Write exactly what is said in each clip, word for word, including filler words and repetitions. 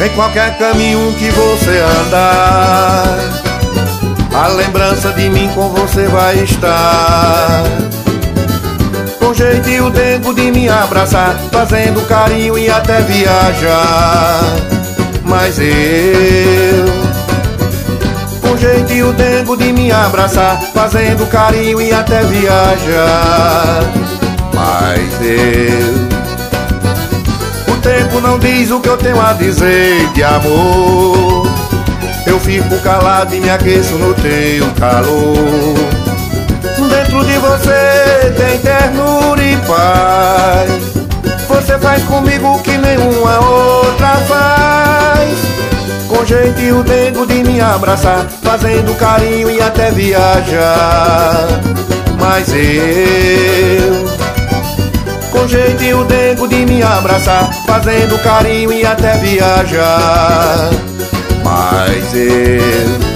Em qualquer caminho que você andar, a lembrança de mim com você vai estar. Com jeitinho dengo de me abraçar, fazendo carinho e até viajar. Mas eu, com jeitinho dengo de me abraçar, fazendo carinho e até viajar. Mas eu, o tempo não diz o que eu tenho a dizer de amor. Eu fico calado e me aqueço no teu calor. Dentro de você tem ternura e paz. Você faz comigo o que nenhuma outra faz. Com jeitinho dengo de me abraçar, fazendo carinho e até viajar. Mas eu, com jeitinho dengo de me abraçar, fazendo carinho e até viajar. Mas eu,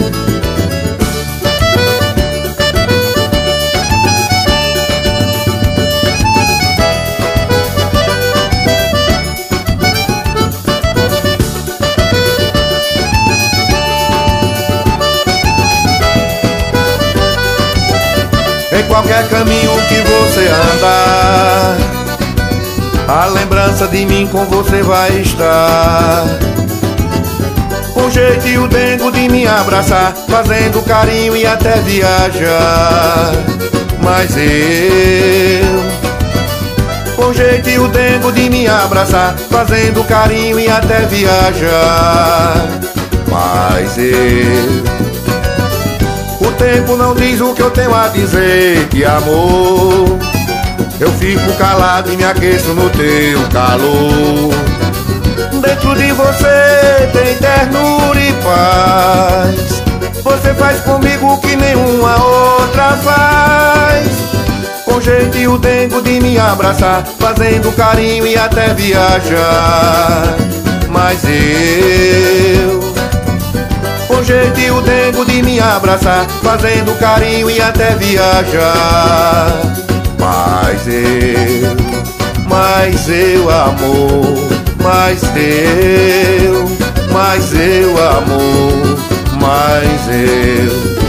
em qualquer caminho que você andar, a lembrança de mim com você vai estar. Com jeitinho dengo de me abraçar, fazendo carinho e até viajar. Mas eu, com jeitinho dengo de me abraçar, fazendo carinho e até viajar. Mas eu, o tempo não diz o que eu tenho a dizer de amor. Eu fico calado e me aqueço no teu calor. Dentro de você tem ternura e paz. Você faz comigo o que nenhuma outra faz. Com jeitinho dengo de me abraçar, fazendo carinho e até viajar. Mas eu, com jeitinho dengo de me abraçar, fazendo carinho e até viajar. Mas eu, mas eu amor, mas eu, mas eu amor, mas eu